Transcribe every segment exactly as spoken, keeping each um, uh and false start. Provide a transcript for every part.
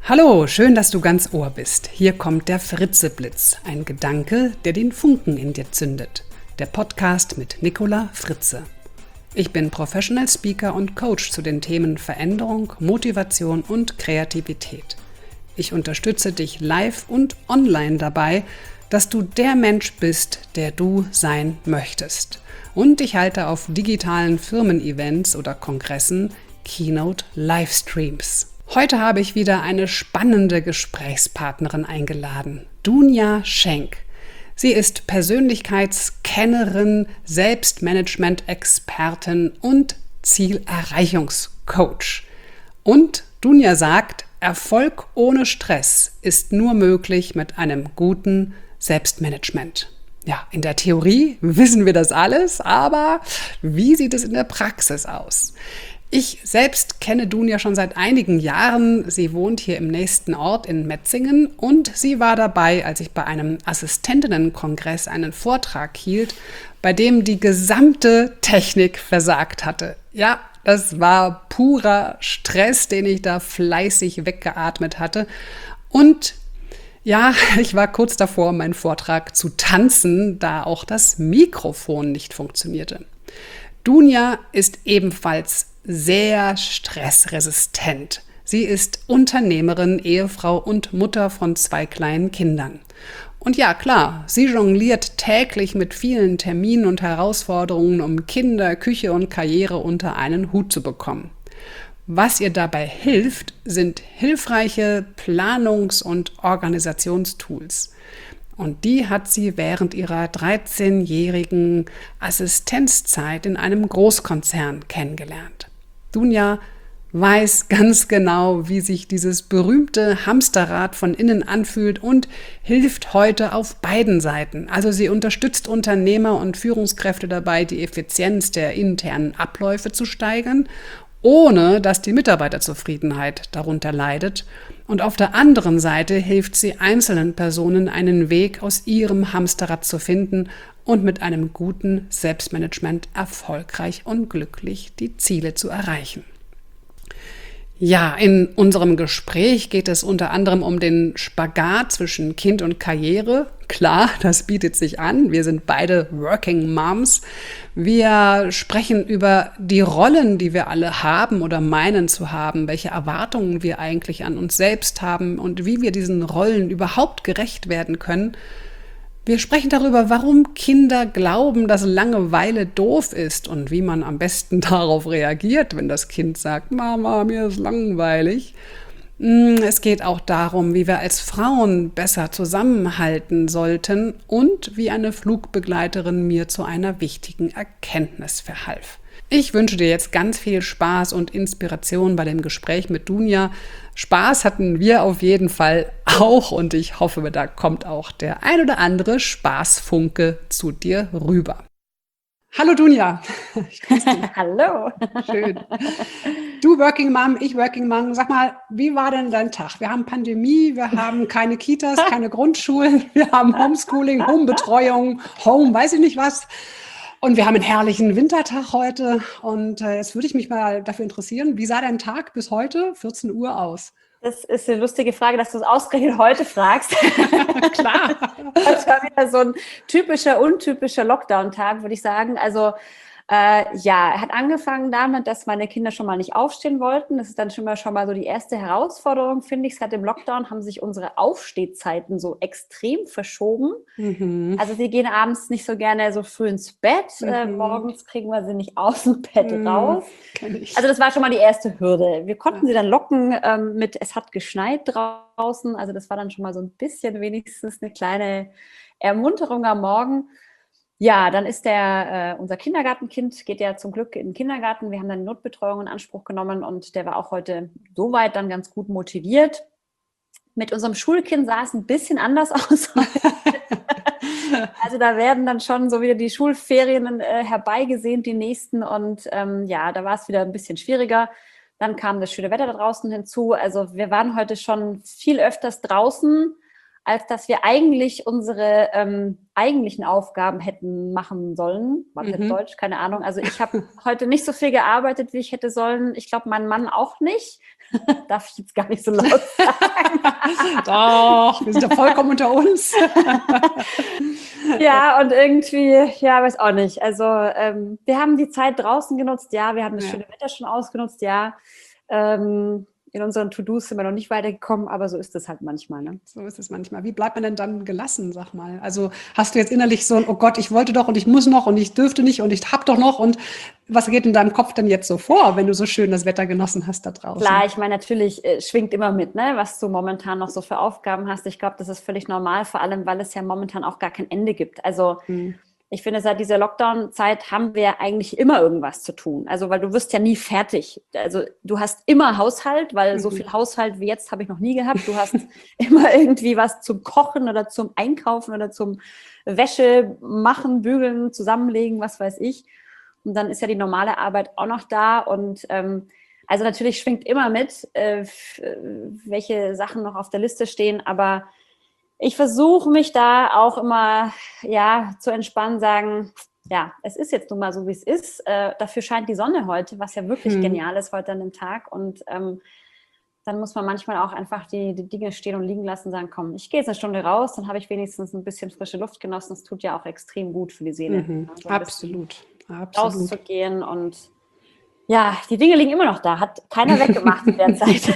Hallo, schön, dass du ganz Ohr bist. Hier kommt der Fritzeblitz, ein Gedanke, der den Funken in dir zündet. Der Podcast mit Nicola Fritze. Ich bin Professional Speaker und Coach zu den Themen Veränderung, Motivation und Kreativität. Ich unterstütze dich live und online dabei, dass du der Mensch bist, der du sein möchtest. Und ich halte auf digitalen Firmen-Events oder Kongressen Keynote-Livestreams. Heute habe ich wieder eine spannende Gesprächspartnerin eingeladen, Dunja Schenk. Sie ist Persönlichkeitskennerin, Selbstmanagement-Expertin und Zielerreichungscoach. Und Dunja sagt, Erfolg ohne Stress ist nur möglich mit einem guten Selbstmanagement. Ja, in der Theorie wissen wir das alles, aber wie sieht es in der Praxis aus? Ich selbst kenne Dunja schon seit einigen Jahren. Sie wohnt hier im nächsten Ort in Metzingen und sie war dabei, als ich bei einem Assistentinnenkongress einen Vortrag hielt, bei dem die gesamte Technik versagt hatte. Ja, das war purer Stress, den ich da fleißig weggeatmet hatte. Und ja, ich war kurz davor, meinen Vortrag zu tanzen, da auch das Mikrofon nicht funktionierte. Dunja ist ebenfalls sehr stressresistent. Sie ist Unternehmerin, Ehefrau und Mutter von zwei kleinen Kindern. Und ja, klar, sie jongliert täglich mit vielen Terminen und Herausforderungen, um Kinder, Küche und Karriere unter einen Hut zu bekommen. Was ihr dabei hilft, sind hilfreiche Planungs- und Organisationstools. Und die hat sie während ihrer dreizehnjährigen Assistenzzeit in einem Großkonzern kennengelernt. Dunja weiß ganz genau, wie sich dieses berühmte Hamsterrad von innen anfühlt und hilft heute auf beiden Seiten. Also sie unterstützt Unternehmer und Führungskräfte dabei, die Effizienz der internen Abläufe zu steigern, ohne dass die Mitarbeiterzufriedenheit darunter leidet. Und auf der anderen Seite hilft sie einzelnen Personen, einen Weg aus ihrem Hamsterrad zu finden und mit einem guten Selbstmanagement erfolgreich und glücklich die Ziele zu erreichen. Ja, in unserem Gespräch geht es unter anderem um den Spagat zwischen Kind und Karriere. Klar, das bietet sich an. Wir sind beide Working Moms. Wir sprechen über die Rollen, die wir alle haben oder meinen zu haben, welche Erwartungen wir eigentlich an uns selbst haben und wie wir diesen Rollen überhaupt gerecht werden können. Wir sprechen darüber, warum Kinder glauben, dass Langeweile doof ist und wie man am besten darauf reagiert, wenn das Kind sagt, Mama, mir ist langweilig. Es geht auch darum, wie wir als Frauen besser zusammenhalten sollten und wie eine Flugbegleiterin mir zu einer wichtigen Erkenntnis verhalf. Ich wünsche dir jetzt ganz viel Spaß und Inspiration bei dem Gespräch mit Dunja. Spaß hatten wir auf jeden Fall auch und ich hoffe, da kommt auch der ein oder andere Spaßfunke zu dir rüber. Hallo Dunja. Hallo. Schön. Du Working Mom, ich Working Mom. Sag mal, wie war denn dein Tag? Wir haben Pandemie, wir haben keine Kitas, keine Grundschulen, wir haben Homeschooling, Homebetreuung, Home, weiß ich nicht was. Und wir haben einen herrlichen Wintertag heute. Und äh, jetzt würde ich mich mal dafür interessieren, wie sah dein Tag bis heute, vierzehn Uhr, aus? Das ist eine lustige Frage, dass du es ausgerechnet heute fragst. Klar. Das war wieder so ein typischer, untypischer Lockdown-Tag, würde ich sagen. Also äh, ja, er hat angefangen damit, dass meine Kinder schon mal nicht aufstehen wollten. Das ist dann schon mal, schon mal so die erste Herausforderung, finde ich. Seit dem Lockdown haben sich unsere Aufstehzeiten so extrem verschoben. Mhm. Also sie gehen abends nicht so gerne so früh ins Bett. Mhm. Äh, morgens kriegen wir sie nicht aus dem Bett mhm. raus. Also das war schon mal die erste Hürde. Wir konnten ja. sie dann locken ähm, mit, es hat geschneit draußen. Also das war dann schon mal so ein bisschen wenigstens eine kleine Ermunterung am Morgen. Ja, dann ist der, äh, unser Kindergartenkind geht ja zum Glück in den Kindergarten. Wir haben dann Notbetreuung in Anspruch genommen und der war auch heute soweit dann ganz gut motiviert. Mit unserem Schulkind sah es ein bisschen anders aus. Also da werden dann schon so wieder die Schulferien äh, herbeigesehnt, die nächsten. Und ähm, ja, da war es wieder ein bisschen schwieriger. Dann kam das schöne Wetter da draußen hinzu. Also wir waren heute schon viel öfters draußen als dass wir eigentlich unsere ähm, eigentlichen Aufgaben hätten machen sollen. War das Mhm. Deutsch? Keine Ahnung. Also ich habe heute nicht so viel gearbeitet, wie ich hätte sollen. Ich glaube, mein Mann auch nicht. Darf ich jetzt gar nicht so laut sagen. Doch, wir sind ja vollkommen unter uns. Ja, und irgendwie, ja, weiß auch nicht. Also ähm, wir haben die Zeit draußen genutzt, ja, wir haben das Ja. schöne Wetter schon ausgenutzt, ja. Ähm, in unseren To-Dos sind wir noch nicht weitergekommen, aber so ist es halt manchmal, ne? So ist es manchmal. Wie bleibt man denn dann gelassen, sag mal? Also hast du jetzt innerlich so ein, oh Gott, ich wollte doch und ich muss noch und ich dürfte nicht und ich hab doch noch, und was geht in deinem Kopf denn jetzt so vor, wenn du so schön das Wetter genossen hast da draußen? Klar, ich meine, natürlich äh, schwingt immer mit, ne, was du momentan noch so für Aufgaben hast. Ich glaube, das ist völlig normal, vor allem, weil es ja momentan auch gar kein Ende gibt. Also Hm. ich finde, seit dieser Lockdown-Zeit haben wir eigentlich immer irgendwas zu tun. Also, weil du wirst ja nie fertig. Also, du hast immer Haushalt, weil so Mhm. viel Haushalt wie jetzt habe ich noch nie gehabt. Du hast immer irgendwie was zum Kochen oder zum Einkaufen oder zum Wäsche machen, bügeln, zusammenlegen, was weiß ich. Und dann ist ja die normale Arbeit auch noch da. Und ähm, also natürlich schwingt immer mit, äh, f- welche Sachen noch auf der Liste stehen, aber ich versuche mich da auch immer, ja, zu entspannen, sagen, ja, es ist jetzt nun mal so, wie es ist. Äh, dafür scheint die Sonne heute, was ja wirklich Hm. genial ist heute an dem Tag. Und ähm, dann muss man manchmal auch einfach die, die Dinge stehen und liegen lassen und sagen, komm, ich gehe jetzt eine Stunde raus, dann habe ich wenigstens ein bisschen frische Luft genossen. Das tut ja auch extrem gut für die Seele. Mhm. Ja, so ein bisschen Absolut, absolut. rauszugehen und ja, die Dinge liegen immer noch da, hat keiner weggemacht in der Zeit.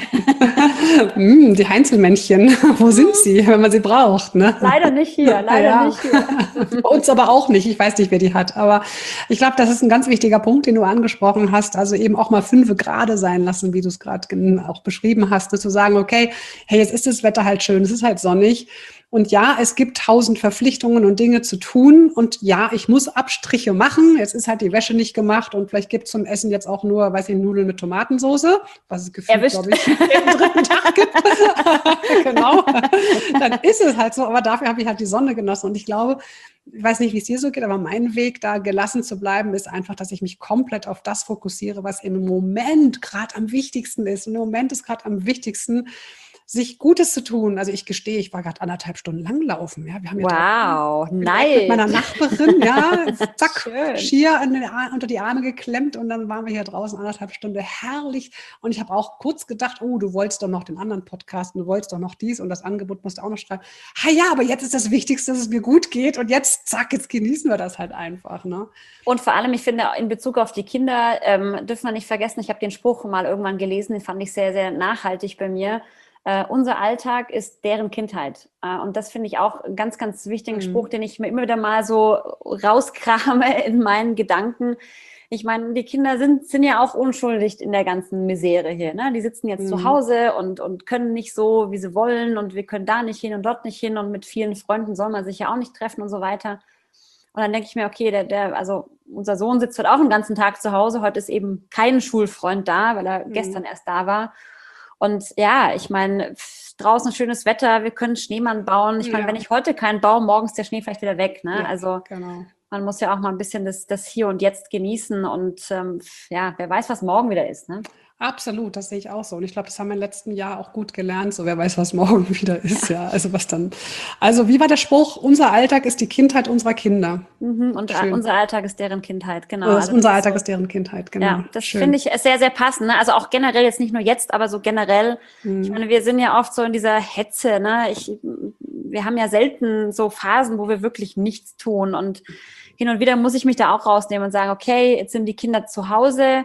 Mm, die Heinzelmännchen, wo sind sie, wenn man sie braucht? Ne? Leider nicht hier, leider Ja. nicht hier. Bei uns aber auch nicht. Ich weiß nicht, wer die hat. Aber ich glaube, das ist ein ganz wichtiger Punkt, den du angesprochen hast. Also eben auch mal fünfe gerade sein lassen, wie du es gerade auch beschrieben hast. Zu sagen, okay, hey, jetzt ist das Wetter halt schön, es ist halt sonnig. Und ja, es gibt tausend Verpflichtungen und Dinge zu tun. Und ja, ich muss Abstriche machen. Jetzt ist halt die Wäsche nicht gemacht und vielleicht gibt es zum Essen jetzt auch nur, weiß ich, Nudeln mit Tomatensoße, was es gefühlt, glaube ich, jeden dritten Tag gibt. Genau. Dann ist es halt so. Aber dafür habe ich halt die Sonne genossen. Und ich glaube, ich weiß nicht, wie es dir so geht, aber mein Weg, da gelassen zu bleiben, ist einfach, dass ich mich komplett auf das fokussiere, was im Moment gerade am wichtigsten ist. Und im Moment ist gerade am wichtigsten, sich Gutes zu tun. Also ich gestehe, ich war gerade anderthalb Stunden lang laufen. Ja, wir haben ja Wow, direkt nice. mit meiner Nachbarin, ja, zack, Schön. schier an den, unter die Arme geklemmt und dann waren wir hier draußen anderthalb Stunden, herrlich. Und ich habe auch kurz gedacht, oh, du wolltest doch noch den anderen Podcast und du wolltest doch noch dies und das Angebot musst du auch noch schreiben. Ha ja, aber jetzt ist das Wichtigste, dass es mir gut geht und jetzt, zack, jetzt genießen wir das halt einfach. Ne? Und vor allem, ich finde, in Bezug auf die Kinder ähm, dürfen wir nicht vergessen, ich habe den Spruch mal irgendwann gelesen, den fand ich sehr, sehr nachhaltig bei mir. Uh, unser Alltag ist deren Kindheit. Uh, und das finde ich auch einen ganz, ganz wichtigen mhm. Spruch, den ich mir immer wieder mal so rauskrame in meinen Gedanken. Ich meine, die Kinder sind, sind ja auch unschuldig in der ganzen Misere hier. Ne? Die sitzen jetzt mhm. zu Hause und, und können nicht so, wie sie wollen, und wir können da nicht hin und dort nicht hin und mit vielen Freunden soll man sich ja auch nicht treffen und so weiter. Und dann denke ich mir, okay, der, der, also unser Sohn sitzt heute auch den ganzen Tag zu Hause. Heute ist eben kein Schulfreund da, weil er mhm. gestern erst da war. Und ja, ich meine, draußen schönes Wetter, wir können Schneemann bauen. Ich meine, ja. wenn ich heute keinen baue, morgen ist der Schnee vielleicht wieder weg. Ne? Ja, also genau. Man muss ja auch mal ein bisschen das, das Hier und Jetzt genießen. Und ähm, ja, wer weiß, was morgen wieder ist. Ne? Absolut, das sehe ich auch so. Und ich glaube, das haben wir im letzten Jahr auch gut gelernt. So, wer weiß, was morgen wieder ist. Ja, ja also was dann. Also, wie war der Spruch? Unser Alltag ist die Kindheit unserer Kinder. Mhm, und Schön. Unser Alltag ist deren Kindheit, genau. Also unser Alltag ist, so, ist deren Kindheit, genau. Ja, das finde ich sehr, sehr passend. Ne? Also auch generell, jetzt nicht nur jetzt, aber so generell. Mhm. Ich meine, wir sind ja oft so in dieser Hetze. Ne? Ich, wir haben ja selten so Phasen, wo wir wirklich nichts tun. Und hin und wieder muss ich mich da auch rausnehmen und sagen, okay, jetzt sind die Kinder zu Hause.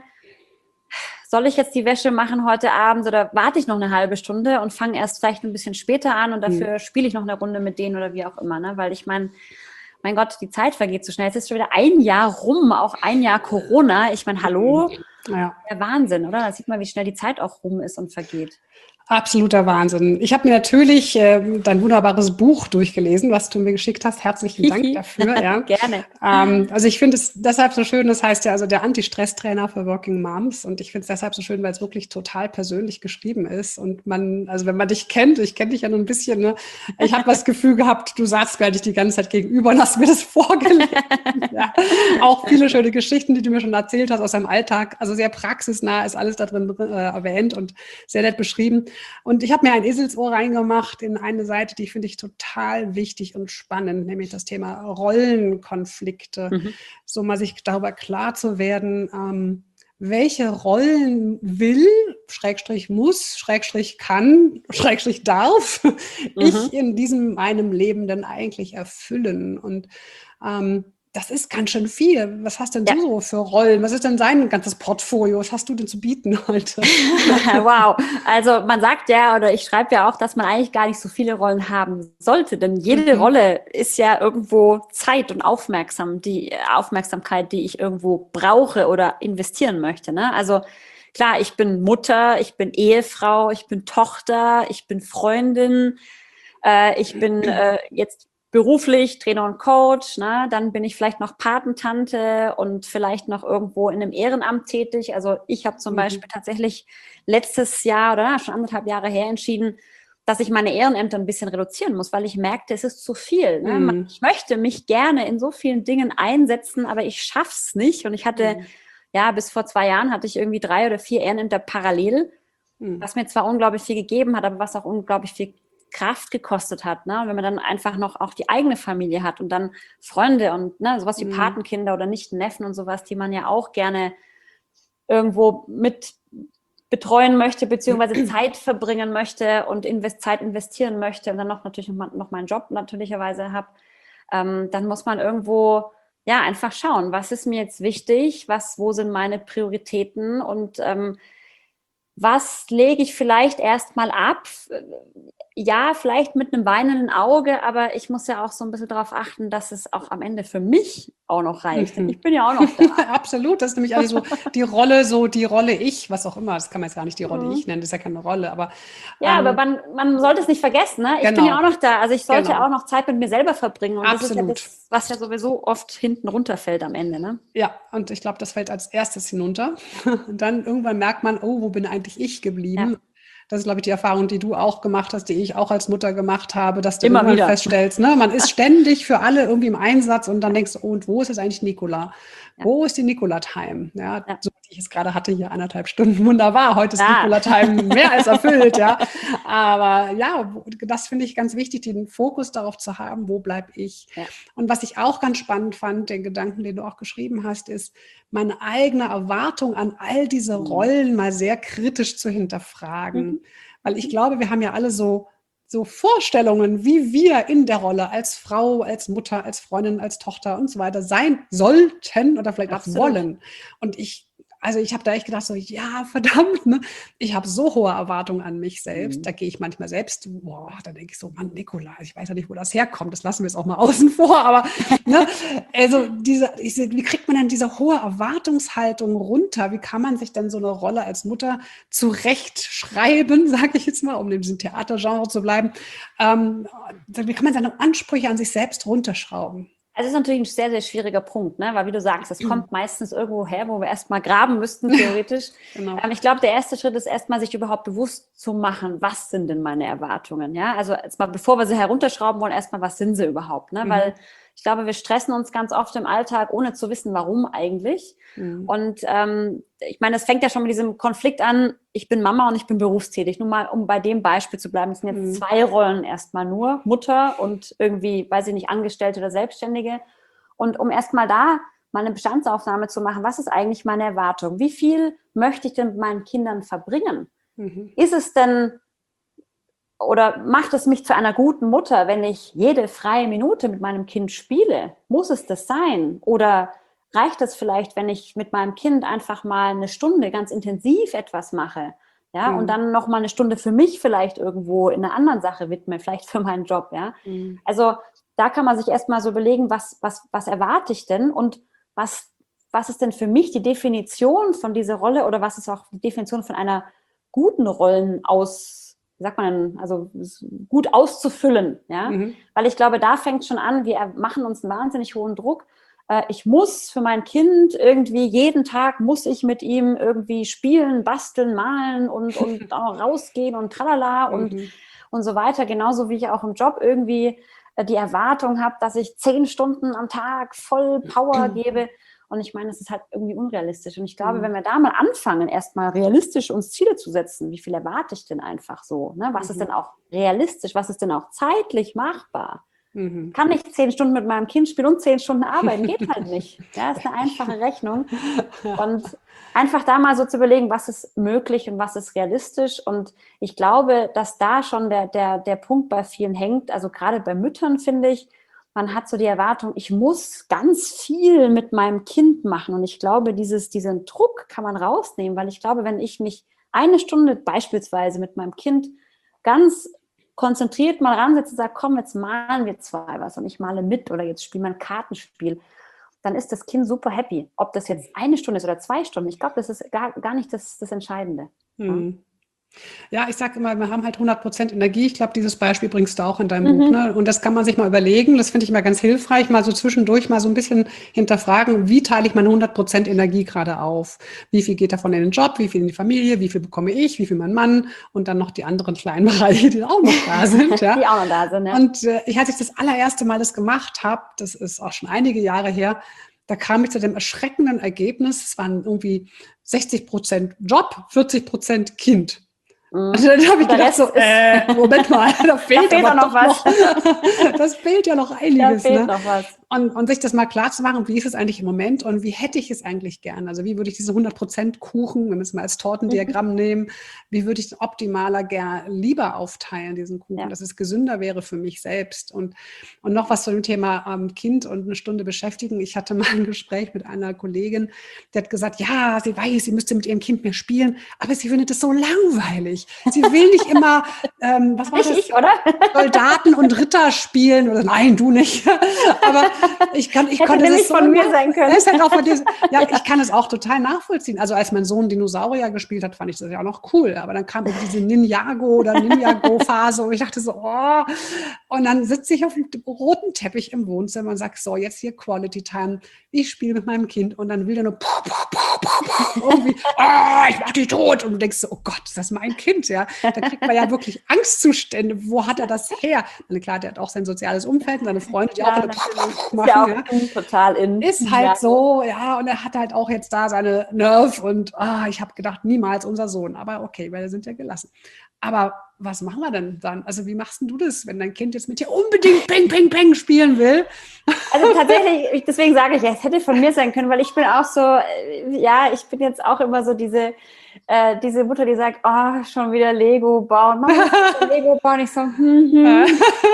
Soll ich jetzt die Wäsche machen heute Abend oder warte ich noch eine halbe Stunde und fange erst vielleicht ein bisschen später an und dafür mhm. spiele ich noch eine Runde mit denen oder wie auch immer, ne? Weil ich meine, mein Gott, die Zeit vergeht so schnell. Jetzt ist schon wieder ein Jahr rum, auch ein Jahr Corona. Ich meine, hallo? Ja. Der Wahnsinn, oder? Da sieht man, wie schnell die Zeit auch rum ist und vergeht. Absoluter Wahnsinn. Ich habe mir natürlich äh, dein wunderbares Buch durchgelesen, was du mir geschickt hast. Herzlichen Dank dafür. Ja. Gerne. Ähm, also ich finde es deshalb so schön, das heißt ja also der Anti-Stress-Trainer für Working Moms, und ich finde es deshalb so schön, weil es wirklich total persönlich geschrieben ist und man, also wenn man dich kennt, ich kenne dich ja nur ein bisschen, ne, ich habe das Gefühl gehabt, du saßt gar nicht die ganze Zeit gegenüber und hast mir das vorgelesen. Ja. Auch viele schöne Geschichten, die du mir schon erzählt hast aus deinem Alltag, also sehr praxisnah ist alles da drin äh, erwähnt und sehr nett beschrieben. Und ich habe mir ein Eselsohr reingemacht in eine Seite, die finde ich total wichtig und spannend, nämlich das Thema Rollenkonflikte. Mhm. So mal sich darüber klar zu werden, ähm, welche Rollen will, Schrägstrich muss, Schrägstrich kann, Schrägstrich darf mhm. ich in diesem meinem Leben denn eigentlich erfüllen? Und ähm, das ist ganz schön viel. Was hast denn ja. du so für Rollen? Was ist denn dein ganzes Portfolio? Was hast du denn zu bieten heute? Wow. Also man sagt ja, oder ich schreibe ja auch, dass man eigentlich gar nicht so viele Rollen haben sollte. Denn jede mhm. Rolle ist ja irgendwo Zeit und Aufmerksam, die Aufmerksamkeit, die ich irgendwo brauche oder investieren möchte. Ne? Also klar, ich bin Mutter, ich bin Ehefrau, ich bin Tochter, ich bin Freundin, äh, ich bin äh, jetzt beruflich Trainer und Coach, ne? Dann bin ich vielleicht noch Patentante und vielleicht noch irgendwo in einem Ehrenamt tätig. Also ich habe zum mhm. Beispiel tatsächlich letztes Jahr oder schon anderthalb Jahre her entschieden, dass ich meine Ehrenämter ein bisschen reduzieren muss, weil ich merkte, es ist zu viel. Ne? Mhm. Ich möchte mich gerne in so vielen Dingen einsetzen, aber ich schaff's nicht. Und ich hatte, mhm. ja, bis vor zwei Jahren hatte ich irgendwie drei oder vier Ehrenämter parallel, mhm. was mir zwar unglaublich viel gegeben hat, aber was auch unglaublich viel Kraft gekostet hat, ne? Und wenn man dann einfach noch auch die eigene Familie hat und dann Freunde und ne, sowas wie mhm. Patenkinder oder Nichten, Neffen und sowas, die man ja auch gerne irgendwo mit betreuen möchte, beziehungsweise Zeit verbringen möchte und invest- Zeit investieren möchte und dann noch natürlich noch, noch meinen Job natürlicherweise habe, ähm, dann muss man irgendwo ja einfach schauen, was ist mir jetzt wichtig, was, wo sind meine Prioritäten und ähm, was lege ich vielleicht erstmal ab? Ja, vielleicht mit einem weinenden Auge, aber ich muss ja auch so ein bisschen darauf achten, dass es auch am Ende für mich auch noch reicht. Denn ich bin ja auch noch da. Absolut, das ist nämlich eigentlich so die Rolle, so die Rolle ich, was auch immer. Das kann man jetzt gar nicht die Rolle mhm. ich nennen, das ist ja keine Rolle. Aber ja, ähm, aber man, man sollte es nicht vergessen. Ne? Ich genau. bin ja auch noch da. Also ich sollte genau. auch noch Zeit mit mir selber verbringen. Und Absolut. das ist ja das, was ja sowieso oft hinten runterfällt am Ende. Ne? Ja, und ich glaube, das fällt als erstes hinunter. Und dann irgendwann merkt man, oh, wo bin eigentlich ich geblieben? Ja. Das ist, glaube ich, die Erfahrung, die du auch gemacht hast, die ich auch als Mutter gemacht habe, dass du Immer irgendwann wieder. feststellst, ne, man ist ständig für alle irgendwie im Einsatz und dann denkst du, oh, und wo ist jetzt eigentlich Nicola? Ja. Wo ist die Nicola-Time? Ja, ja. So wie ich es gerade hatte, hier anderthalb Stunden, wunderbar. Heute ist ja. Nicola-Time mehr als erfüllt, ja. Aber ja, das finde ich ganz wichtig, den Fokus darauf zu haben, wo bleibe ich? Ja. Und was ich auch ganz spannend fand, den Gedanken, den du auch geschrieben hast, ist, meine eigene Erwartung an all diese Rollen mal sehr kritisch zu hinterfragen. Mhm. Weil ich glaube, wir haben ja alle so, so Vorstellungen, wie wir in der Rolle als Frau, als Mutter, als Freundin, als Tochter und so weiter sein sollten oder vielleicht Absolut. Auch wollen. Und ich Also ich habe da echt gedacht, so, ja, verdammt, ne? Ich habe so hohe Erwartungen an mich selbst. Mhm. Da gehe ich manchmal selbst, boah, da denke ich so, Mann, Nicola, ich weiß ja nicht, wo das herkommt. Das lassen wir jetzt auch mal außen vor. Aber ne, also diese, ich, wie kriegt man denn diese hohe Erwartungshaltung runter? Wie kann man sich denn so eine Rolle als Mutter zurechtschreiben, sage ich jetzt mal, um in diesem Theatergenre zu bleiben? Ähm, wie kann man seine Ansprüche an sich selbst runterschrauben? Also es ist natürlich ein sehr, sehr schwieriger Punkt, ne? Weil wie du sagst, es kommt meistens irgendwo her, wo wir erstmal graben müssten, theoretisch. Genau. Ähm, ich glaube, der erste Schritt ist erstmal, sich überhaupt bewusst zu machen, was sind denn meine Erwartungen, ja? Also erstmal, bevor wir sie herunterschrauben wollen, erstmal, was sind sie überhaupt, ne? Mhm. Weil ich glaube, wir stressen uns ganz oft im Alltag, ohne zu wissen, warum eigentlich. Mhm. Und ähm, ich meine, es fängt ja schon mit diesem Konflikt an, ich bin Mama und ich bin berufstätig. Nur mal, um bei dem Beispiel zu bleiben, es sind jetzt mhm. zwei Rollen erstmal nur, Mutter und irgendwie, weiß ich nicht, Angestellte oder Selbstständige. Und um erstmal da mal eine Bestandsaufnahme zu machen, was ist eigentlich meine Erwartung? Wie viel möchte ich denn mit meinen Kindern verbringen? Mhm. Ist es denn oder macht es mich zu einer guten Mutter, wenn ich jede freie Minute mit meinem Kind spiele? Muss es das sein? Oder reicht es vielleicht, wenn ich mit meinem Kind einfach mal eine Stunde ganz intensiv etwas mache? Ja, mhm. und dann noch mal eine Stunde für mich vielleicht irgendwo in einer anderen Sache widme, vielleicht für meinen Job, ja? Mhm. Also da kann man sich erstmal so überlegen, was, was, was erwarte ich denn und was, was ist denn für mich die Definition von dieser Rolle oder was ist auch die Definition von einer guten Rollenaus wie sagt man, also gut auszufüllen, ja, mhm. weil ich glaube, da fängt schon an, wir machen uns einen wahnsinnig hohen Druck. Äh, ich muss für mein Kind irgendwie jeden Tag muss ich mit ihm irgendwie spielen, basteln, malen und, und rausgehen und tralala mhm. und, und so weiter. Genauso wie ich auch im Job irgendwie äh, die Erwartung habe, dass ich zehn Stunden am Tag voll Power gebe. Und ich meine, das ist halt irgendwie unrealistisch. Und ich glaube, Mhm. wenn wir da mal anfangen, erstmal realistisch uns Ziele zu setzen, wie viel erwarte ich denn einfach so? Ne? Was Mhm. ist denn auch realistisch? Was ist denn auch zeitlich machbar? Mhm. Kann ich zehn Stunden mit meinem Kind spielen und zehn Stunden arbeiten? Geht halt nicht. Ja, ist eine einfache Rechnung. Und einfach da mal so zu überlegen, was ist möglich und was ist realistisch. Und ich glaube, dass da schon der, der, der Punkt bei vielen hängt. Also gerade bei Müttern, finde ich, man hat so die Erwartung, ich muss ganz viel mit meinem Kind machen. Und ich glaube, dieses, diesen Druck kann man rausnehmen, weil ich glaube, wenn ich mich eine Stunde beispielsweise mit meinem Kind ganz konzentriert mal ransetze und sage, komm, jetzt malen wir zwei was und ich male mit oder jetzt spielen wir ein Kartenspiel, dann ist das Kind super happy. Ob das jetzt eine Stunde ist oder zwei Stunden, ich glaube, das ist gar, gar nicht das, das Entscheidende. Mhm. Ja, ich sage immer, wir haben halt hundert Prozent Energie. Ich glaube, dieses Beispiel bringst du auch in deinem Mhm. Buch. Ne? Und das kann man sich mal überlegen. Das finde ich mal ganz hilfreich, mal so zwischendurch mal so ein bisschen hinterfragen, wie teile ich meine hundert Prozent Energie gerade auf? Wie viel geht davon in den Job, wie viel in die Familie, wie viel bekomme ich, wie viel mein Mann und dann noch die anderen kleinen Bereiche, die auch noch da sind. Ja? Die auch noch da sind, ja. Und äh, ich, als ich das allererste Mal das gemacht habe, das ist auch schon einige Jahre her, da kam ich zu dem erschreckenden Ergebnis, es waren irgendwie sechzig Prozent Job, vierzig Prozent Kind. Also dann habe ich Der gedacht Rest so, ist- äh, Moment mal, da fehlt, fehlt aber doch noch doch noch, das fehlt ja noch Da einiges. fehlt Ne? noch was. Und, und sich das mal klar zu machen, wie ist es eigentlich im Moment und wie hätte ich es eigentlich gern? Also wie würde ich diese hundert Prozent Kuchen, wenn wir es mal als Tortendiagramm nehmen, wie würde ich den optimaler gern lieber aufteilen, diesen Kuchen, Ja. dass es gesünder wäre für mich selbst. Und, und noch was zu dem Thema ähm, Kind und eine Stunde beschäftigen. Ich hatte mal ein Gespräch mit einer Kollegin, die hat gesagt, ja, sie weiß, sie müsste mit ihrem Kind mehr spielen, aber sie findet es so langweilig. Sie will nicht immer, ähm, was war Nicht das? ich, oder? Soldaten und Ritter spielen oder nein, du nicht. Aber ich kann, ich Hätte konnte nämlich das so von mir nach- sein können. Es hätte auch von dir, ja, ich kann es auch total nachvollziehen. Also als mein Sohn Dinosaurier gespielt hat, fand ich das ja auch noch cool. Aber dann kam diese Ninjago oder Ninjago-Phase, wo ich dachte so, oh. Und dann sitze ich auf dem roten Teppich im Wohnzimmer und sage, so, jetzt hier Quality Time. Ich spiele mit meinem Kind und dann will der nur puh, puh, puh, puh, puh, irgendwie, oh, ich mach dich tot. Und du denkst so, oh Gott, ist das mein Kind? Ja, da kriegt man ja wirklich Angstzustände. Wo hat er das her? Na klar, der hat auch sein soziales Umfeld und seine Freunde, die auch Ja, wieder puh, puh, natürlich. puh, Ist machen. ja auch Ja. in, total in. Ist halt Ja. so, ja, und er hat halt auch jetzt da seine Nerv und ah, ich habe gedacht, niemals unser Sohn. Aber okay, weil wir sind ja gelassen. Aber was machen wir denn dann? Also wie machst denn du das, wenn dein Kind jetzt mit dir unbedingt Peng, Peng, Peng spielen will? Also tatsächlich, ich- deswegen sage ich, ja, es hätte von mir sein können, weil ich bin auch so, äh, ja, ich bin jetzt auch immer so diese, äh, diese Mutter, die sagt, oh, schon wieder Lego bauen. Mama, willst du Lego bauen. Ich so, hm, hm.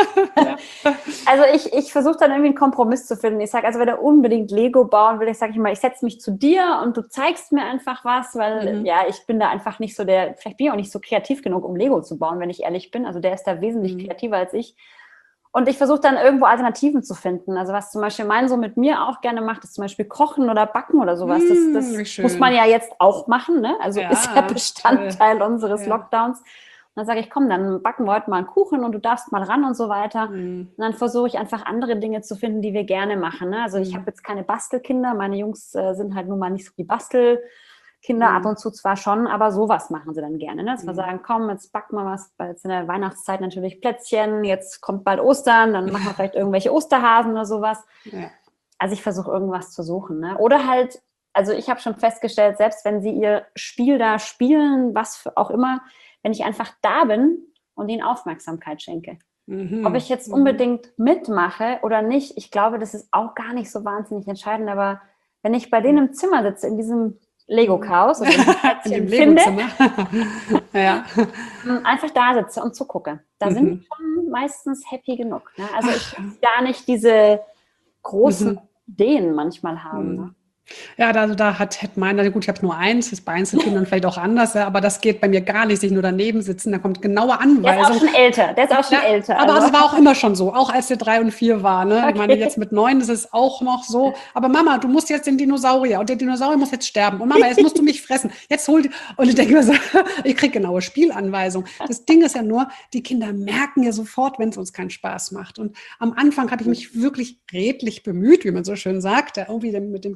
Also ich, ich versuche dann irgendwie einen Kompromiss zu finden. Ich sage, also wenn er unbedingt Lego bauen will, ich sage ich mal, ich setze mich zu dir und du zeigst mir einfach was, weil Mhm. ja, ich bin da einfach nicht so der, vielleicht bin ich auch nicht so kreativ genug, um Lego zu bauen, wenn ich ehrlich bin. Also der ist da wesentlich Mhm. kreativer als ich. Und ich versuche dann irgendwo Alternativen zu finden. Also was zum Beispiel mein Sohn mit mir auch gerne macht, ist zum Beispiel Kochen oder Backen oder sowas. Das, Mm, das wie schön. muss man ja jetzt auch machen, ne? Also Ja, ist ja Bestandteil unseres Ja. Lockdowns. Und dann sage ich, komm, dann backen wir heute mal einen Kuchen und du darfst mal ran und so weiter. Mhm. Und dann versuche ich einfach andere Dinge zu finden, die wir gerne machen. Ne? Also ich Mhm. habe jetzt keine Bastelkinder. Meine Jungs äh, sind halt nun mal nicht so die Bastelkinder. Mhm. Ab und zu zwar schon, aber sowas machen sie dann gerne. Ne? Dass wir Mhm. sagen, komm, jetzt backen wir was. Weil jetzt in der Weihnachtszeit natürlich Plätzchen. Jetzt kommt bald Ostern. Dann machen wir vielleicht irgendwelche Osterhasen oder sowas. Ja. Also ich versuche irgendwas zu suchen. Ne? Oder halt, also ich habe schon festgestellt, selbst wenn sie ihr Spiel da spielen, was für auch immer, wenn ich einfach da bin und ihnen Aufmerksamkeit schenke. Mhm. Ob ich jetzt Mhm. unbedingt mitmache oder nicht, ich glaube, das ist auch gar nicht so wahnsinnig entscheidend. Aber wenn ich bei denen im Zimmer sitze, in diesem Lego-Chaos oder in diesem in Plätzchen dem finde, Lego-Zimmer. Ja. einfach da sitze und zugucke, da Mhm. sind die schon meistens happy genug. Ne? Also ich muss gar nicht diese großen Mhm. Ideen manchmal haben. Ne? Mhm. Ja, da, da hat, hat meiner, gut, ich habe nur eins, das ist bei Einzelkindern vielleicht auch anders, ja, aber das geht bei mir gar nicht, sich nur daneben sitzen, da kommt genaue Der ist auch Anweisung. schon älter, der ist auch schon Ja, älter. aber also. es war auch immer schon so, auch als der drei und vier war. Ne? Ich meine, Okay. jetzt mit neun ist es auch noch so. Aber Mama, du musst jetzt den Dinosaurier und der Dinosaurier muss jetzt sterben. Und Mama, jetzt musst du mich fressen. Jetzt hol die. Und ich denke mir so, ich kriege genaue Spielanweisungen. Das Ding ist ja nur, die Kinder merken ja sofort, wenn es uns keinen Spaß macht. Und am Anfang habe ich mich wirklich redlich bemüht, wie man so schön sagt, da irgendwie mit dem Kind das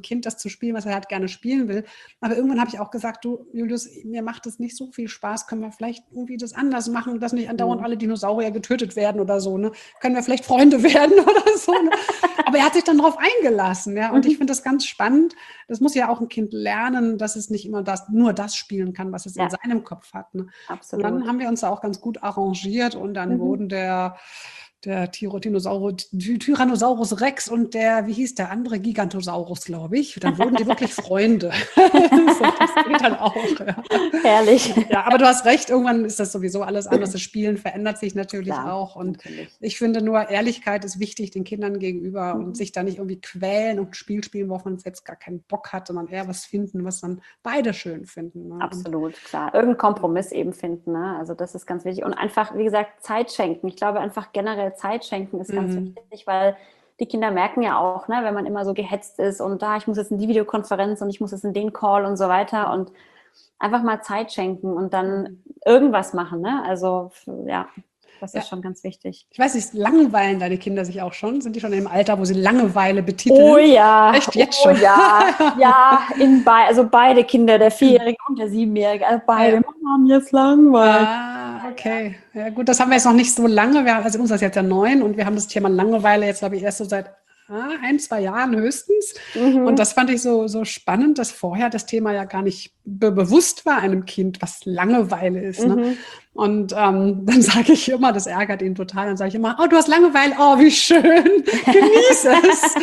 zu spielen, was er halt gerne spielen will. Aber irgendwann habe ich auch gesagt, du Julius, mir macht das nicht so viel Spaß, können wir vielleicht irgendwie das anders machen, dass nicht andauernd Mhm. alle Dinosaurier getötet werden oder so, ne? Können wir vielleicht Freunde werden oder so, ne? Aber er hat sich dann darauf eingelassen, ja, und ich Mhm. finde das ganz spannend. Das muss ja auch ein Kind lernen, dass es nicht immer das, nur das spielen kann, was es in Ja, seinem Kopf hat, ne? Und dann absolut. haben wir uns da auch ganz gut arrangiert und dann Mhm. wurden der, der Tyrannosaurus, Tyrannosaurus Rex und der, wie hieß der andere, Gigantosaurus, glaube ich. Dann wurden die wirklich Freunde. So, das geht dann auch. Ja. Herrlich. Ja, aber du hast recht, irgendwann ist das sowieso alles anders. Das Spielen verändert sich natürlich Klar, auch. Und natürlich. ich finde nur, Ehrlichkeit ist wichtig den Kindern gegenüber und Mhm. sich da nicht irgendwie quälen und ein Spiel spielen, worauf man jetzt gar keinen Bock hat, sondern eher was finden, was dann beide schön finden. Ne? Und Absolut, klar. Irgendeinen Kompromiss eben finden. Ne? Also das ist ganz wichtig. Und einfach, wie gesagt, Zeit schenken. Ich glaube, einfach generell Zeit schenken ist ganz Mhm. wichtig, weil die Kinder merken ja auch, ne, wenn man immer so gehetzt ist und da, ich muss jetzt in die Videokonferenz und ich muss jetzt in den Call und so weiter und einfach mal Zeit schenken und dann irgendwas machen. Ne? Also ja, das Ja. ist schon ganz wichtig. Ich weiß nicht, langweilen deine Kinder sich auch schon? Sind die schon im Alter, wo sie Langeweile betiteln? Oh ja, Echt jetzt oh schon? ja, ja, in be also beide Kinder, der Vierjährige und der Siebenjährige, also beide, Ja. Mama, mir ist langweilig. Ah, okay. Ja gut, das haben wir jetzt noch nicht so lange. Wir haben, also uns ist jetzt ja neun und wir haben das Thema Langeweile jetzt, glaube ich, erst so seit ah, ein, zwei Jahren höchstens. Mhm. Und das fand ich so, so spannend, dass vorher das Thema ja gar nicht be bewusst war einem Kind, was Langeweile ist. Ne? Mhm. Und ähm, dann sage ich immer, das ärgert ihn total, dann sage ich immer, oh, du hast Langeweile, oh, wie schön, genieß es.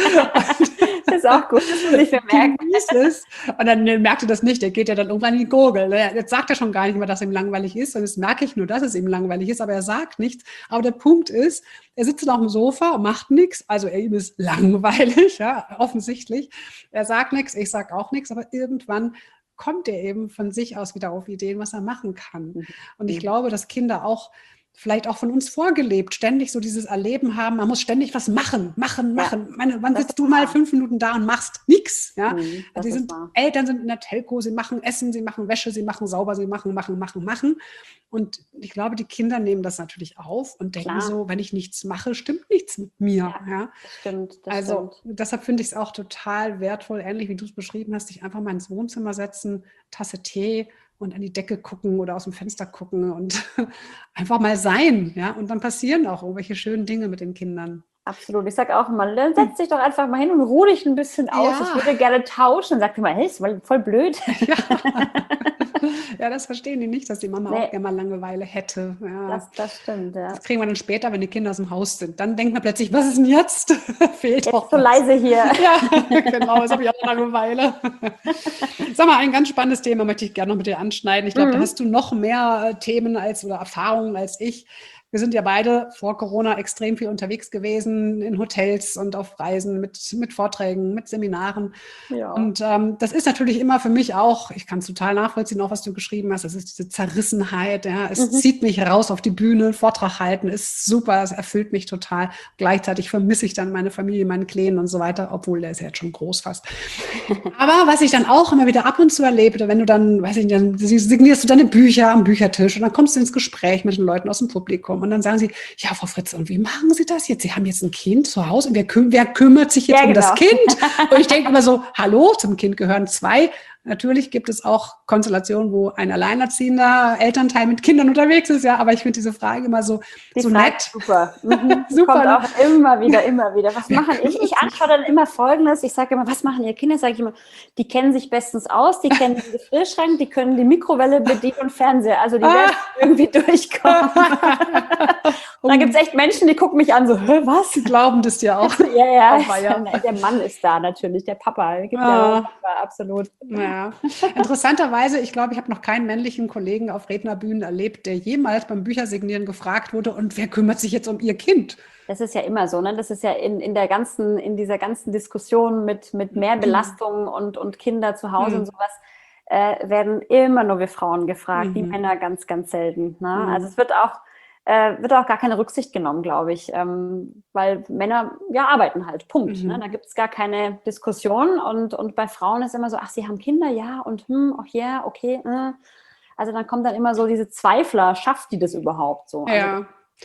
Das ist auch gut, das muss ich mir merken. Genieß es. Und dann ne, merkt er das nicht, der geht ja dann irgendwann in die Gurgel. Ne? Jetzt sagt er schon gar nicht mehr, dass ihm langweilig ist, und jetzt merke ich nur, dass es ihm langweilig ist, aber er sagt nichts. Aber der Punkt ist, er sitzt dann auf dem Sofa und macht nichts, also er, ihm ist langweilig, ja, offensichtlich. Er sagt nichts, ich sage auch nichts, aber irgendwann kommt er eben von sich aus wieder auf Ideen, was er machen kann. Und ich glaube, dass Kinder auch vielleicht auch von uns vorgelebt, ständig so dieses Erleben haben, man muss ständig was machen, machen, machen. Ja, Meine, wann sitzt du mal fünf Minuten da und machst nichts? Ja? Mhm, die sind, Eltern sind in der Telco, sie machen Essen, sie machen Wäsche, sie machen sauber, sie machen, machen, machen, machen. Und ich glaube, die Kinder nehmen das natürlich auf und denken Klar. so, wenn ich nichts mache, stimmt nichts mit mir. Ja, ja? Das stimmt, das also stimmt. Deshalb finde ich es auch total wertvoll, ähnlich wie du es beschrieben hast, dich einfach mal ins Wohnzimmer setzen, Tasse Tee und an die Decke gucken oder aus dem Fenster gucken und einfach mal sein, ja, und dann passieren auch irgendwelche schönen Dinge mit den Kindern. Absolut. Ich sage auch immer, dann setz dich doch einfach mal hin und ruh dich ein bisschen aus. Ja. Ich würde gerne tauschen. Dann sagt immer, hey, ist voll blöd. Ja. Ja, das verstehen die nicht, dass die Mama nee. auch gerne mal Langeweile hätte. Ja. Das, das stimmt, ja. Das kriegen wir dann später, wenn die Kinder aus dem Haus sind. Dann denkt man plötzlich, was ist denn jetzt? Fehlt jetzt doch so was. leise hier. Ja, genau, jetzt habe ich auch Langeweile. Sag mal, ein ganz spannendes Thema möchte ich gerne noch mit dir anschneiden. Ich glaube, mhm. da hast du noch mehr Themen als oder Erfahrungen als ich. Wir sind ja beide vor Corona extrem viel unterwegs gewesen, in Hotels und auf Reisen mit, mit Vorträgen, mit Seminaren. Ja. Und ähm, das ist natürlich immer für mich auch, ich kann es total nachvollziehen, auch was du geschrieben hast, das ist diese Zerrissenheit. Ja. Es mhm. zieht mich raus auf die Bühne, Vortrag halten ist super, es erfüllt mich total. Gleichzeitig vermisse ich dann meine Familie, meinen Kleinen und so weiter, obwohl der ist ja jetzt schon groß fast. Aber was ich dann auch immer wieder ab und zu erlebe, wenn du dann, weiß ich nicht, dann signierst du deine Bücher am Büchertisch und dann kommst du ins Gespräch mit den Leuten aus dem Publikum. Und dann sagen sie, ja, Frau Fritze, und wie machen Sie das jetzt? Sie haben jetzt ein Kind zu Hause und wer, küm- wer kümmert sich jetzt ja, um genau. das Kind? Und ich denke immer so, hallo, zum Kind gehören zwei. Natürlich gibt es auch Konstellationen, wo ein alleinerziehender Elternteil mit Kindern unterwegs ist, ja, aber ich finde diese Frage immer so, Die so Frage nett. Super. Mhm. super. Kommt auch immer wieder, immer wieder. Was machen ich? Ich anschaue dann immer Folgendes. Ich sage immer, was machen Ihre Kinder? Sage ich immer, die kennen sich bestens aus, die kennen den Gefrierschrank, die können die Mikrowelle bedienen und Fernseher. Also die werden irgendwie durchkommen. Und dann gibt es echt Menschen, die gucken mich an, so, hä, was? Die glauben das ja auch. Ja, ja. Oh, ja. Der Mann ist da natürlich, der Papa. Der gibt ah. ja auch Papa, absolut. Ja. Ja. Interessanterweise, ich glaube, ich habe noch keinen männlichen Kollegen auf Rednerbühnen erlebt, der jemals beim Büchersignieren gefragt wurde, und wer kümmert sich jetzt um ihr Kind? Das ist ja immer so, ne? Das ist ja in, in der ganzen, in dieser ganzen Diskussion mit, mit mehr Belastung und, und Kinder zu Hause mhm. und sowas, äh, werden immer nur wir Frauen gefragt, mhm. die Männer ganz, ganz selten. Ne? Mhm. Also es wird auch Äh, wird auch gar keine Rücksicht genommen, glaube ich, ähm, weil Männer ja arbeiten halt, Punkt. Mhm. Ne? Da gibt es gar keine Diskussion und, und bei Frauen ist immer so, ach, sie haben Kinder, ja, und hm, ach ja, yeah, okay. Äh. Also dann kommt dann immer so diese Zweifler, schafft die das überhaupt so? Ja. Also,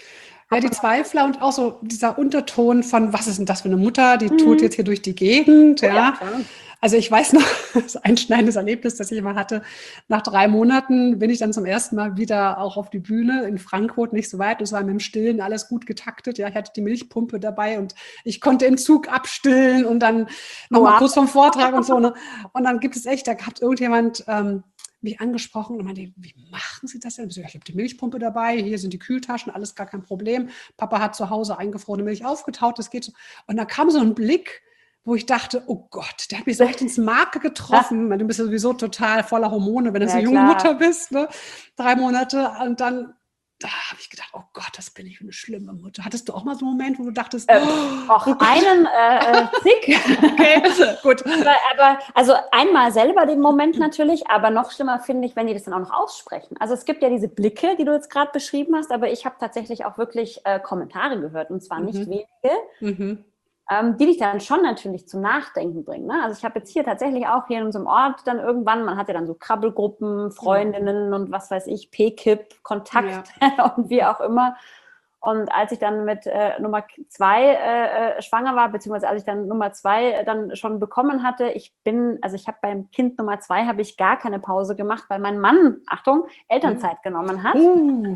Ja, die Zweifler und auch so dieser Unterton von, was ist denn das für eine Mutter, die mhm. tut jetzt hier durch die Gegend, ja. ja also ich weiß noch, das ist ein einschneidendes Erlebnis, das ich immer hatte. Nach drei Monaten bin ich dann zum ersten Mal wieder auch auf die Bühne in Frankfurt, nicht so weit. Es war mit dem Stillen alles gut getaktet. Ja, ich hatte die Milchpumpe dabei und ich konnte im Zug abstillen und dann nochmal wow. kurz vom Vortrag und so. Ne? Und dann gibt es echt, da hat irgendjemand ähm, mich angesprochen und meinte, wie machen Sie das denn? Ich habe die Milchpumpe dabei, hier sind die Kühltaschen, alles gar kein Problem. Papa hat zu Hause eingefrorene Milch aufgetaut, das geht so. Und da kam so ein Blick, wo ich dachte, oh Gott, der hat mich so echt ins Marke getroffen. Ja. Du bist ja sowieso total voller Hormone, wenn du ja, so eine junge Mutter bist, ne? Drei Monate. Und dann da habe ich gedacht, oh Gott, das bin ich für eine schlimme Mutter. Hattest du auch mal so einen Moment, wo du dachtest, äh, auch oh einen äh, äh, Zick. Okay, gut. Aber, aber also einmal selber den Moment natürlich, aber noch schlimmer finde ich, wenn die das dann auch noch aussprechen. Also es gibt ja diese Blicke, die du jetzt gerade beschrieben hast, aber ich habe tatsächlich auch wirklich äh, Kommentare gehört und zwar mhm. nicht wenige. Mhm. Ähm, die dich dann schon natürlich zum Nachdenken bringen. Ne? Also ich habe jetzt hier tatsächlich auch hier in unserem Ort dann irgendwann, man hat ja dann so Krabbelgruppen, Freundinnen und was weiß ich, P-Kip, Kontakt ja. und wie auch immer. Und als ich dann mit äh, Nummer zwei äh, schwanger war, beziehungsweise als ich dann Nummer zwei äh, dann schon bekommen hatte, ich bin, also ich habe beim Kind Nummer zwei habe ich gar keine Pause gemacht, weil mein Mann, Achtung, Elternzeit genommen hat. Uh,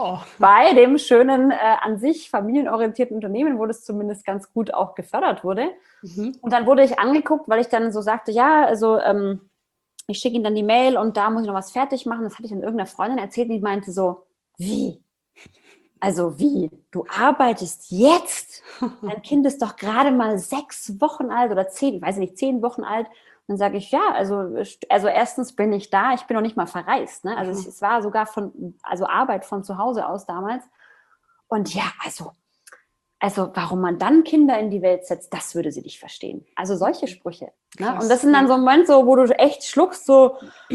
bei dem schönen, äh, an sich familienorientierten Unternehmen, wo das zumindest ganz gut auch gefördert wurde. Mhm. Und dann wurde ich angeguckt, weil ich dann so sagte, ja, also ähm, ich schicke Ihnen dann die Mail und da muss ich noch was fertig machen. Das hatte ich dann irgendeiner Freundin erzählt, die meinte so, wie? Also wie? Du arbeitest jetzt? Dein Kind ist doch gerade mal sechs Wochen alt oder zehn, ich weiß nicht, zehn Wochen alt. Und dann sage ich, ja, also, also erstens bin ich da, ich bin noch nicht mal verreist. Ne? Also es, es war sogar von, also Arbeit von zu Hause aus damals. Und ja, also, also warum man dann Kinder in die Welt setzt, das würde sie nicht verstehen. Also solche Sprüche. Ne? Und das sind dann so Momente, so, wo du echt schluckst, so,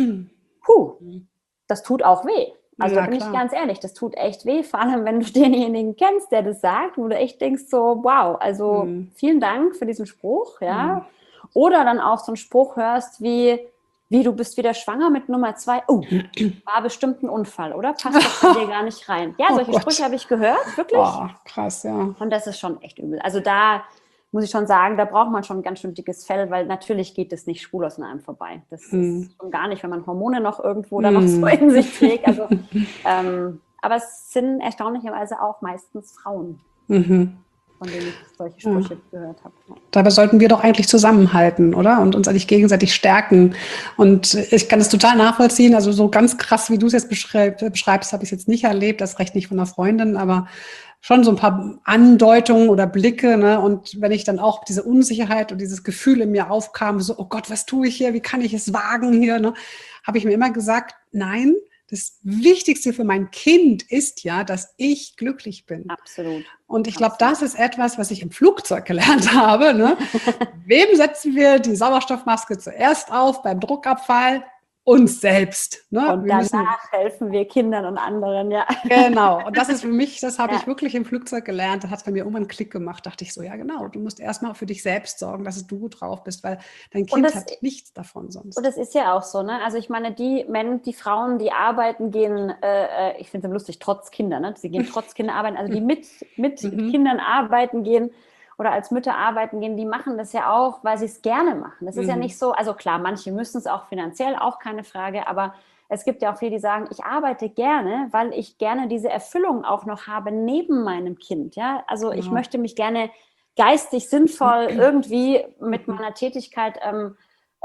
puh, das tut auch weh. Also ja, da bin klar. ich ganz ehrlich, das tut echt weh, vor allem wenn du denjenigen kennst, der das sagt, wo du echt denkst so, wow, also mhm. vielen Dank für diesen Spruch, ja. Mhm. Oder dann auch so einen Spruch hörst wie, wie du bist wieder schwanger mit Nummer zwei, oh, war bestimmt ein Unfall, oder? Passt das bei dir gar nicht rein. Ja, solche oh Sprüche habe ich gehört, wirklich. Oh, krass, ja. Und das ist schon echt übel. Also da muss ich schon sagen, da braucht man schon ein ganz schön dickes Fell, weil natürlich geht es nicht spurlos an einem vorbei. Das hm. ist schon gar nicht, wenn man Hormone noch irgendwo hm. da noch so in sich trägt. Also, ähm, aber es sind erstaunlicherweise auch meistens Frauen, mhm. von denen ich solche Sprüche ja. gehört habe. Ja. Dabei sollten wir doch eigentlich zusammenhalten, oder? Und uns eigentlich gegenseitig stärken. Und ich kann das total nachvollziehen. Also so ganz krass, wie du es jetzt beschreib, beschreibst, habe ich es jetzt nicht erlebt. Das recht nicht von einer Freundin, aber schon so ein paar Andeutungen oder Blicke, ne? Und wenn ich dann auch diese Unsicherheit und dieses Gefühl in mir aufkam, so, oh Gott, was tue ich hier? Wie kann ich es wagen hier? Ne? Habe ich mir immer gesagt, nein, das Wichtigste für mein Kind ist ja, dass ich glücklich bin. Absolut. Und ich glaube, das ist etwas, was ich im Flugzeug gelernt habe. Ne? Wem setzen wir die Sauerstoffmaske zuerst auf beim Druckabfall? Uns selbst. Ne? Und wir danach müssen, helfen wir Kindern und anderen, ja. Genau. Und das ist für mich, das habe ja. ich wirklich im Flugzeug gelernt. Da hat es bei mir irgendwann einen Klick gemacht. Dachte ich so, ja genau, du musst erstmal für dich selbst sorgen, dass du gut drauf bist, weil dein Kind das, hat nichts davon sonst. Und das ist ja auch so, ne? Also ich meine, die Männer, die Frauen, die arbeiten gehen, äh, ich finde es lustig, trotz Kinder, ne? Sie gehen trotz Kinder arbeiten, also die mit, mit mhm. Kindern arbeiten gehen, oder als Mütter arbeiten gehen, die machen das ja auch, weil sie es gerne machen. Das ist mhm. ja nicht so, also klar, manche müssen es auch finanziell, auch keine Frage, aber es gibt ja auch viele, die sagen, ich arbeite gerne, weil ich gerne diese Erfüllung auch noch habe neben meinem Kind. Ja? Also ja. ich möchte mich gerne geistig sinnvoll irgendwie mit meiner Tätigkeit ähm,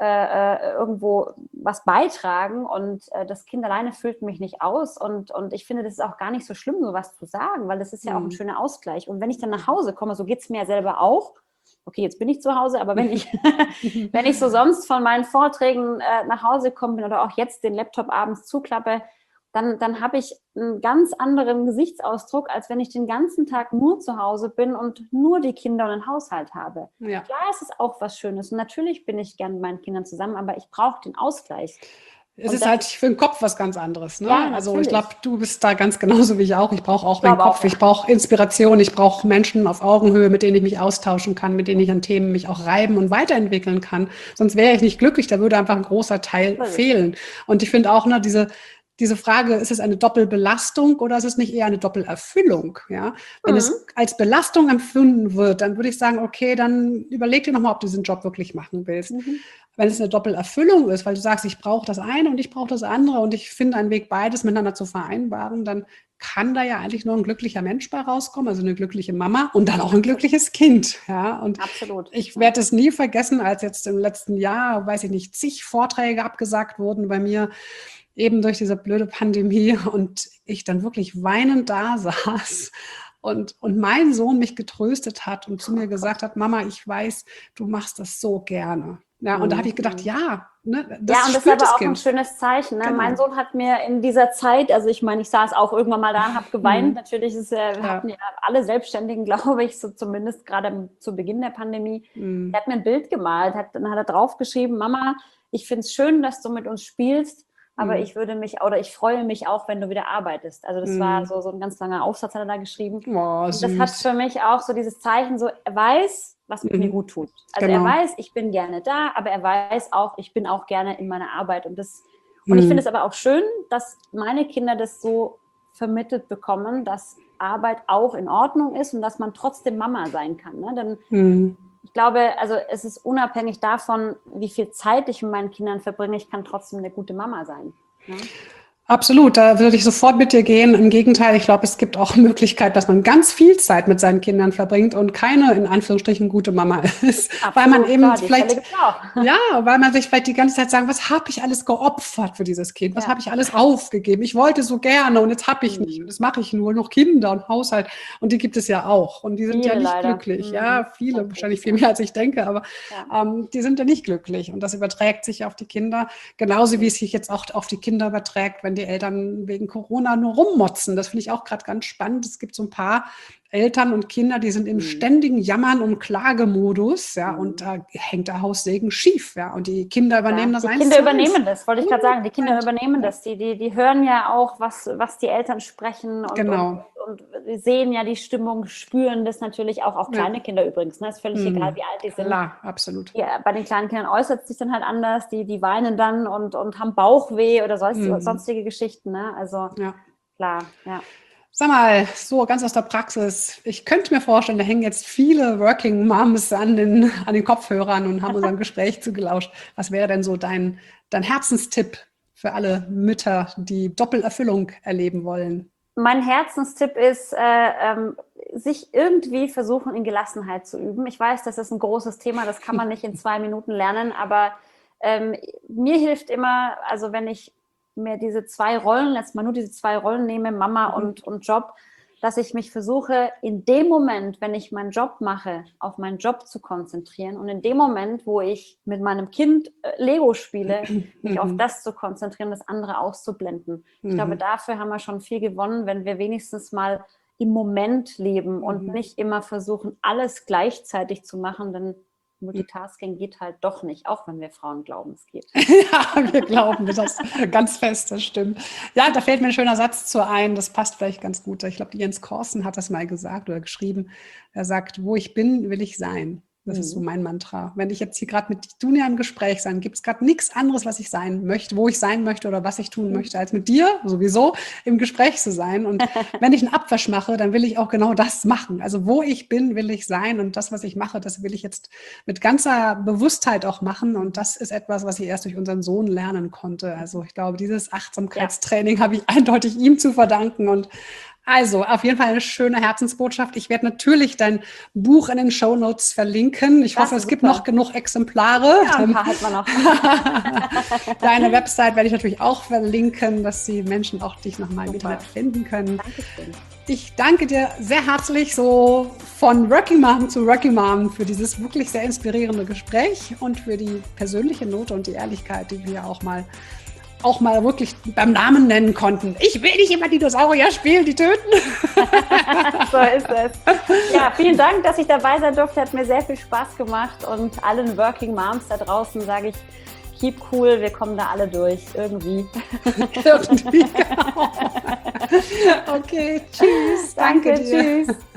äh, irgendwo was beitragen und äh, das Kind alleine füllt mich nicht aus und, und ich finde, das ist auch gar nicht so schlimm, sowas zu sagen, weil das ist ja mhm. auch ein schöner Ausgleich und wenn ich dann nach Hause komme, so geht es mir ja selber auch, okay, jetzt bin ich zu Hause, aber wenn ich, wenn ich so sonst von meinen Vorträgen äh, nach Hause komme bin oder auch jetzt den Laptop abends zuklappe, dann, dann habe ich einen ganz anderen Gesichtsausdruck, als wenn ich den ganzen Tag nur zu Hause bin und nur die Kinder und den Haushalt habe. Ja. Klar, es ist auch was Schönes und natürlich bin ich gern mit meinen Kindern zusammen, aber ich brauche den Ausgleich. Es und ist halt für den Kopf was ganz anderes. Ne? Ja, also ich glaube, du bist da ganz genauso wie ich auch. Ich brauche auch ich meinen Kopf, auch, ja. ich brauche Inspiration, ich brauche Menschen auf Augenhöhe, mit denen ich mich austauschen kann, mit denen ich an Themen mich auch reiben und weiterentwickeln kann. Sonst wäre ich nicht glücklich, da würde einfach ein großer Teil ja. fehlen. Und ich finde auch, ne, diese diese Frage, ist es eine Doppelbelastung oder ist es nicht eher eine Doppelerfüllung? Ja? Wenn mhm. es als Belastung empfunden wird, dann würde ich sagen, okay, dann überleg dir nochmal, ob du diesen Job wirklich machen willst. Mhm. Wenn es eine Doppelerfüllung ist, weil du sagst, ich brauche das eine und ich brauche das andere und ich finde einen Weg, beides miteinander zu vereinbaren, dann kann da ja eigentlich nur ein glücklicher Mensch bei rauskommen, also eine glückliche Mama und dann auch ein glückliches Kind. Ja, und absolut. Ich werde es nie vergessen, als jetzt im letzten Jahr, weiß ich nicht, zig Vorträge abgesagt wurden bei mir, eben durch diese blöde Pandemie und ich dann wirklich weinend da saß und, und mein Sohn mich getröstet hat und zu mir gesagt hat, Mama, ich weiß, du machst das so gerne. Ja, und da habe ich gedacht, ja, ne, das ja, und das ist aber auch kind. ein schönes Zeichen. Ne? Genau. Mein Sohn hat mir in dieser Zeit, also ich meine, ich saß auch irgendwann mal da und habe geweint. Mhm. Natürlich ist, äh, ja. hatten ja alle Selbstständigen, glaube ich, so zumindest gerade zu Beginn der Pandemie. Mhm. Er hat mir ein Bild gemalt, hat, dann hat er draufgeschrieben, Mama, ich finde es schön, dass du mit uns spielst, aber mhm. ich würde mich, oder ich freue mich auch, wenn du wieder arbeitest. Also das mhm. war so, so ein ganz langer Aufsatz, hat er da geschrieben. Oh, und das hat für mich auch so dieses Zeichen, so er weiß, was mhm. mir gut tut. Also genau. er weiß, ich bin gerne da, aber er weiß auch, ich bin auch gerne in meiner Arbeit. Und, das, und mhm. ich finde es aber auch schön, dass meine Kinder das so vermittelt bekommen, dass Arbeit auch in Ordnung ist und dass man trotzdem Mama sein kann. Ne? Denn mhm. ich glaube, also es ist unabhängig davon, wie viel Zeit ich mit meinen Kindern verbringe, ich kann trotzdem eine gute Mama sein. Ne? Absolut, da würde ich sofort mit dir gehen. Im Gegenteil, ich glaube, es gibt auch Möglichkeit, dass man ganz viel Zeit mit seinen Kindern verbringt und keine, in Anführungsstrichen, gute Mama ist. Absolut, weil man eben klar, vielleicht, ja, weil man sich vielleicht die ganze Zeit sagen, was habe ich alles geopfert für dieses Kind? Was ja. habe ich alles aufgegeben? Ich wollte so gerne und jetzt habe ich nicht. Und das mache ich nur, noch Kinder und Haushalt. Und die gibt es ja auch. Und die sind viele ja nicht leider. glücklich. Mhm. Ja, viele, okay. wahrscheinlich viel mehr, als ich denke, aber ja. ähm, die sind ja nicht glücklich. Und das überträgt sich auf die Kinder. Genauso wie es sich jetzt auch auf die Kinder überträgt, wenn die Eltern wegen Corona nur rummotzen. Das finde ich auch gerade ganz spannend. Es gibt so ein paar Eltern und Kinder, die sind im mhm. ständigen Jammern- und Klagemodus, ja, mhm. und da hängt der Haussegen schief, ja, und die Kinder übernehmen ja, das eins. Die Kinder übernehmen das, wollte ich gerade sagen. Die Kinder übernehmen das. Die, die, die hören ja auch, was, was die Eltern sprechen und, genau. und, und sehen ja die Stimmung, spüren das natürlich auch, auch kleine ja. Kinder übrigens. Ne? Ist völlig mhm. egal, wie alt die sind. Klar, absolut. Ja, bei den kleinen Kindern äußert es sich dann halt anders. Die, die weinen dann und, und haben Bauchweh oder sonst, mhm. sonstige Geschichten. Ne? Also ja. klar, ja. Sag mal, so ganz aus der Praxis. Ich könnte mir vorstellen, da hängen jetzt viele Working Moms an den, an den Kopfhörern und haben unserem Gespräch zugelauscht. Was wäre denn so dein, dein Herzenstipp für alle Mütter, die Doppelerfüllung erleben wollen? Mein Herzenstipp ist, äh, ähm, sich irgendwie versuchen, in Gelassenheit zu üben. Ich weiß, das ist ein großes Thema, das kann man nicht in zwei Minuten lernen, aber ähm, mir hilft immer, also wenn ich mir diese zwei Rollen, jetzt mal nur diese zwei Rollen nehme, Mama mhm. und, und Job, dass ich mich versuche, in dem Moment, wenn ich meinen Job mache, auf meinen Job zu konzentrieren und in dem Moment, wo ich mit meinem Kind äh, Lego spiele, mich mhm. auf das zu konzentrieren, das andere auszublenden. Mhm. Ich glaube, dafür haben wir schon viel gewonnen, wenn wir wenigstens mal im Moment leben mhm. und nicht immer versuchen, alles gleichzeitig zu machen, denn Multitasking geht halt doch nicht, auch wenn wir Frauen glauben, es geht. Ja, wir glauben das ganz fest, das stimmt. Ja, da fällt mir ein schöner Satz zu ein, das passt vielleicht ganz gut. Ich glaube, Jens Korsen hat das mal gesagt oder geschrieben. Er sagt, wo ich bin, will ich sein. Das mhm. ist so mein Mantra. Wenn ich jetzt hier gerade mit Dunja im Gespräch sein, gibt es gerade nichts anderes, was ich sein möchte, wo ich sein möchte oder was ich tun mhm. möchte, als mit dir sowieso im Gespräch zu sein. Und wenn ich einen Abwasch mache, dann will ich auch genau das machen. Also wo ich bin, will ich sein. Und das, was ich mache, das will ich jetzt mit ganzer Bewusstheit auch machen. Und das ist etwas, was ich erst durch unseren Sohn lernen konnte. Also ich glaube, dieses Achtsamkeitstraining ja. habe ich eindeutig ihm zu verdanken. Und also, auf jeden Fall eine schöne Herzensbotschaft. Ich werde natürlich dein Buch in den Shownotes verlinken. Ich das hoffe, es super. gibt noch genug Exemplare. Ja, ein paar hat man noch. Deine Website werde ich natürlich auch verlinken, dass die Menschen auch dich nochmal im Internet finden können. Dankeschön. Ich danke dir sehr herzlich so von Working Mom zu Working Mom für dieses wirklich sehr inspirierende Gespräch und für die persönliche Note und die Ehrlichkeit, die wir auch mal auch mal wirklich beim Namen nennen konnten. Ich will nicht immer Dinosaurier spielen, die töten. So ist es. Ja, vielen Dank, dass ich dabei sein durfte. Hat mir sehr viel Spaß gemacht. Und allen Working Moms da draußen sage ich, keep cool, wir kommen da alle durch. Irgendwie. Irgendwie, genau. Okay, tschüss. Danke, Danke dir. Tschüss.